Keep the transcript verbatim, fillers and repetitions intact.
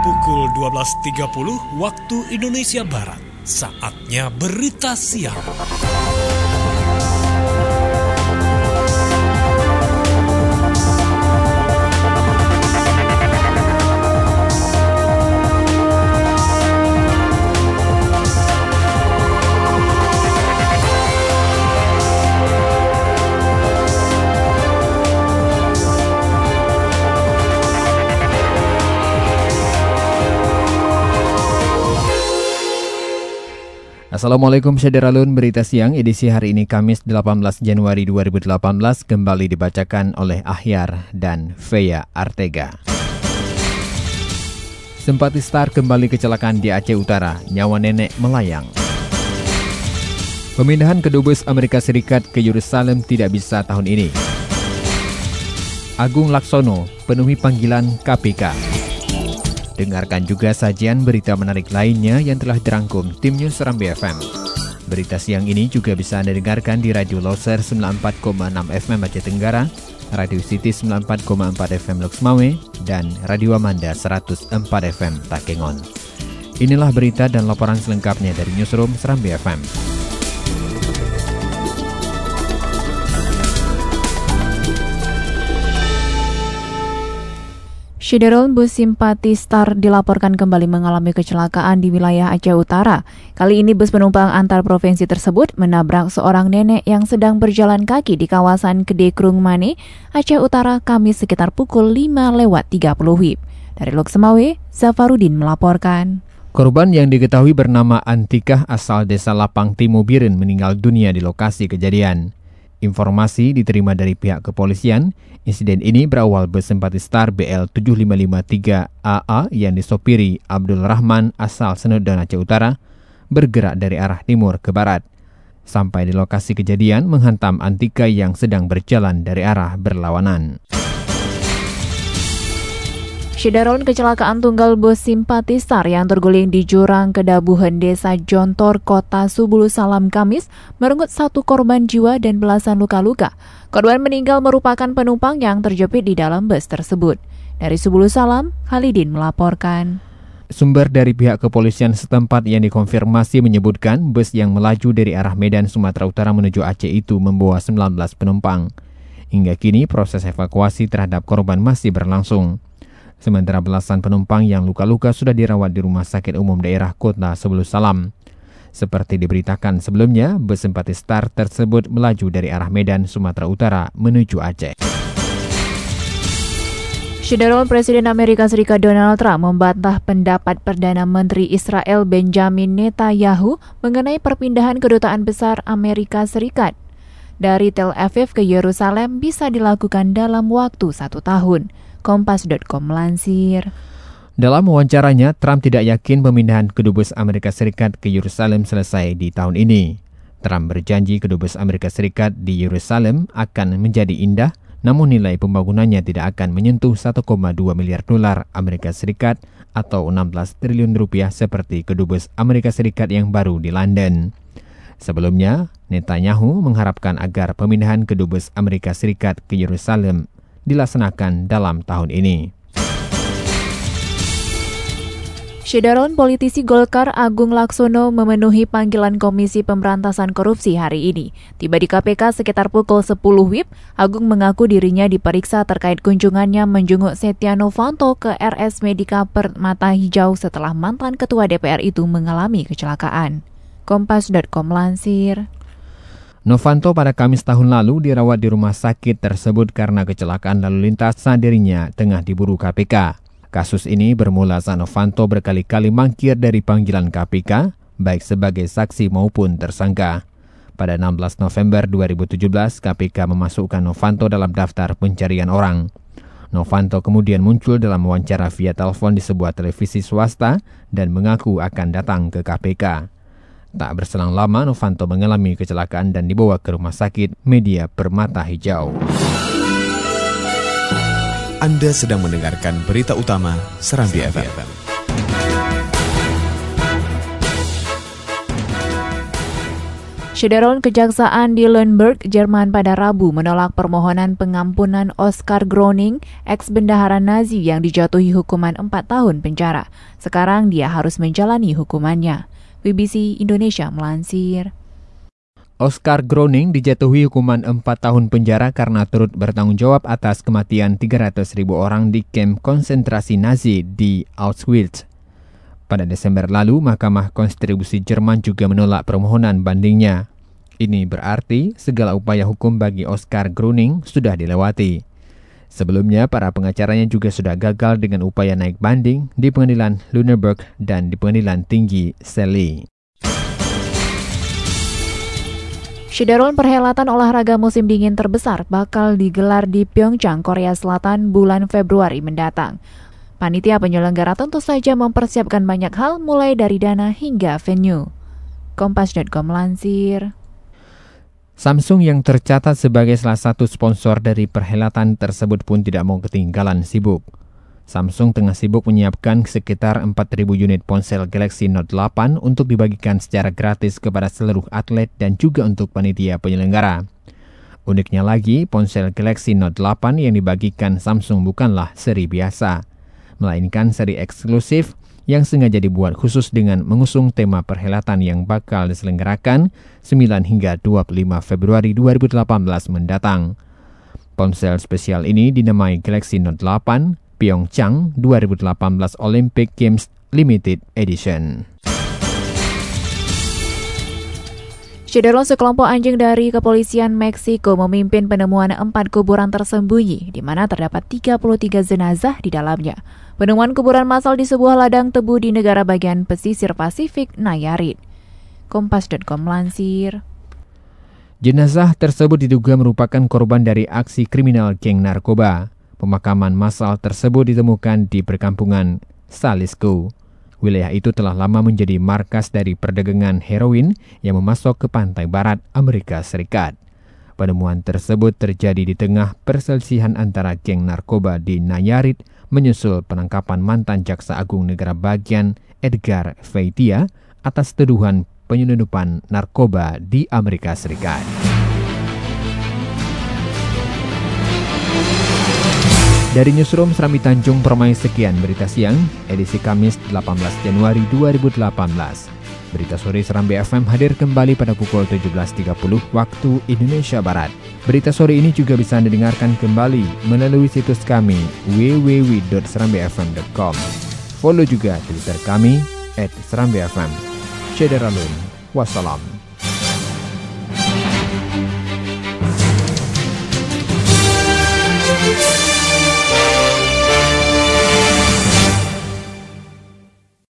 pukul dua belas tiga puluh waktu Indonesia Barat. Saatnya berita siang. Assalamualaikum Syederalun, berita siang edisi hari ini Kamis delapan belas Januari dua ribu delapan belas kembali dibacakan oleh Ahyar dan Fea Artega. Simpati Star kembali kecelakaan di Aceh Utara, nyawa nenek melayang. Pemindahan kedubes Amerika Serikat ke Yerusalem tidak bisa tahun ini. Agung Laksono penuhi panggilan K P K. Dengarkan juga sajian berita menarik lainnya yang telah dirangkum tim News Serambi F M. Berita siang ini juga bisa Anda dengarkan di Radio Loser sembilan puluh empat koma enam F M Aceh Tenggara, Radio City sembilan puluh empat koma empat F M Loksmawe, dan Radio Amanda seratus empat F M Takengon. Inilah berita dan laporan selengkapnya dari Newsroom Serambi F M. Syederalun, bus Simpati Star dilaporkan kembali mengalami kecelakaan di wilayah Aceh Utara. Kali ini bus penumpang antar provinsi tersebut menabrak seorang nenek yang sedang berjalan kaki di kawasan Gede Krung Mane, Aceh Utara, Kamis sekitar pukul lima lewat tiga puluh W I B. Dari Loksmawe, Zafarudin melaporkan. Korban yang diketahui bernama Antikah asal desa Lapang Timo Biren meninggal dunia di lokasi kejadian. Informasi diterima dari pihak kepolisian, insiden ini berawal bus Simpati Star B L tujuh lima lima tiga A A yang disopiri Abdul Rahman asal Senodon Aceh Utara bergerak dari arah timur ke barat. Sampai di lokasi kejadian menghantam Antika yang sedang berjalan dari arah berlawanan. Syederalun, kecelakaan tunggal bus Simpati Star yang terguling di jurang Kedabuhan Desa Jontor, Kota Subulu Salam, Kamis merenggut satu korban jiwa dan belasan luka-luka. Korban meninggal merupakan penumpang yang terjepit di dalam bus tersebut. Dari Subulu Salam, Khalidin melaporkan. Sumber dari pihak kepolisian setempat yang dikonfirmasi menyebutkan bus yang melaju dari arah Medan, Sumatera Utara menuju Aceh itu membawa sembilan belas penumpang. Hingga kini proses evakuasi terhadap korban masih berlangsung. Sementara belasan penumpang yang luka-luka sudah dirawat di Rumah Sakit Umum Daerah Kota Subulu Salam. Seperti diberitakan sebelumnya, bus Simpati Star tersebut melaju dari arah Medan, Sumatera Utara menuju Aceh. Syederalun, Presiden Amerika Serikat Donald Trump membantah pendapat Perdana Menteri Israel Benjamin Netanyahu mengenai perpindahan kedutaan besar Amerika Serikat dari Tel Aviv ke Yerusalem bisa dilakukan dalam waktu satu tahun. Kompas titik com melansir. Dalam wawancaranya, Trump tidak yakin pemindahan kedubes Amerika Serikat ke Yerusalem selesai di tahun ini. Trump berjanji kedubes Amerika Serikat di Yerusalem akan menjadi indah, namun nilai pembangunannya tidak akan menyentuh satu koma dua miliar dolar Amerika Serikat atau enam belas triliun rupiah seperti kedubes Amerika Serikat yang baru di London. Sebelumnya, Netanyahu mengharapkan agar pemindahan kedubes Amerika Serikat ke Yerusalem dilaksanakan dalam tahun ini. Syederalun, politisi Golkar Agung Laksono memenuhi panggilan Komisi Pemberantasan Korupsi hari ini. Tiba di K P K sekitar pukul sepuluh W I B, Agung mengaku dirinya diperiksa terkait kunjungannya menjenguk Setia Novanto ke R S Medika Permata Hijau setelah mantan Ketua D P R itu mengalami kecelakaan. Kompas titik com melansir. Novanto pada Kamis tahun lalu dirawat di rumah sakit tersebut karena kecelakaan lalu lintas saat dirinya tengah diburu K P K. Kasus ini bermula saat Novanto berkali-kali mangkir dari panggilan K P K, baik sebagai saksi maupun tersangka. Pada enam belas November dua ribu tujuh belas, K P K memasukkan Novanto dalam daftar pencarian orang. Novanto kemudian muncul dalam wawancara via telepon di sebuah televisi swasta dan mengaku akan datang ke K P K. Tak berselang lama, Novanto mengalami kecelakaan dan dibawa ke rumah sakit Media Permata Hijau. Anda sedang mendengarkan berita utama Serambi F M. Syederalun Kejaksaan di Lüneburg, Jerman pada Rabu menolak permohonan pengampunan Oskar Groning, ex-bendahara Nazi yang dijatuhi hukuman empat tahun penjara. Sekarang dia harus menjalani hukumannya. B B C Indonesia melansir. Oskar Groning dijatuhi hukuman empat tahun penjara karena turut bertanggung jawab atas kematian tiga ratus ribu orang di kamp konsentrasi Nazi di Auschwitz. Pada Desember lalu, Mahkamah Konstitusi Jerman juga menolak permohonan bandingnya. Ini berarti segala upaya hukum bagi Oskar Groning sudah dilewati. Sebelumnya, para pengacaranya juga sudah gagal dengan upaya naik banding di Pengadilan Lüneburg dan di Pengadilan Tinggi Celle. Syederalun perhelatan olahraga musim dingin terbesar bakal digelar di Pyeongchang, Korea Selatan bulan Februari mendatang. Panitia penyelenggara tentu saja mempersiapkan banyak hal mulai dari dana hingga venue. Kompas titik com melansir. Samsung yang tercatat sebagai salah satu sponsor dari perhelatan tersebut pun tidak mau ketinggalan sibuk. Samsung tengah sibuk menyiapkan sekitar empat ribu unit ponsel Galaxy Note delapan untuk dibagikan secara gratis kepada seluruh atlet dan juga untuk panitia penyelenggara. Uniknya lagi, ponsel Galaxy Note delapan yang dibagikan Samsung bukanlah seri biasa, melainkan seri eksklusif yang sengaja dibuat khusus dengan mengusung tema perhelatan yang bakal diselenggarakan sembilan hingga dua puluh lima Februari dua ribu delapan belas mendatang. Ponsel spesial ini dinamai Galaxy Note delapan Pyeongchang dua ribu delapan belas Olympic Games Limited Edition. Syederalun sekelompok anjing dari kepolisian Meksiko memimpin penemuan empat kuburan tersembunyi, di mana terdapat tiga puluh tiga jenazah di dalamnya. Penemuan kuburan massal di sebuah ladang tebu di negara bagian pesisir Pasifik, Nayarit. Kompas titik com melansir. Jenazah tersebut diduga merupakan korban dari aksi kriminal geng narkoba. Pemakaman massal tersebut ditemukan di perkampungan Salisco. Wilayah itu telah lama menjadi markas dari perdagangan heroin yang memasok ke pantai barat Amerika Serikat. Penemuan tersebut terjadi di tengah perselisihan antara geng narkoba di Nayarit menyusul penangkapan mantan Jaksa Agung Negara Bagian Edgar Feitia atas tuduhan penyelundupan narkoba di Amerika Serikat. Dari Newsroom Serambi Tanjung Permai, sekian berita siang, edisi Kamis delapan belas Januari dua ribu delapan belas. Berita sore Serambi F M hadir kembali pada pukul tujuh belas tiga puluh waktu Indonesia Barat. Berita sore ini juga bisa Anda dengarkan kembali melalui situs kami w w w dot serambi f m dot com. Follow juga Twitter kami at serambi f m. Syederalun. Wassalam.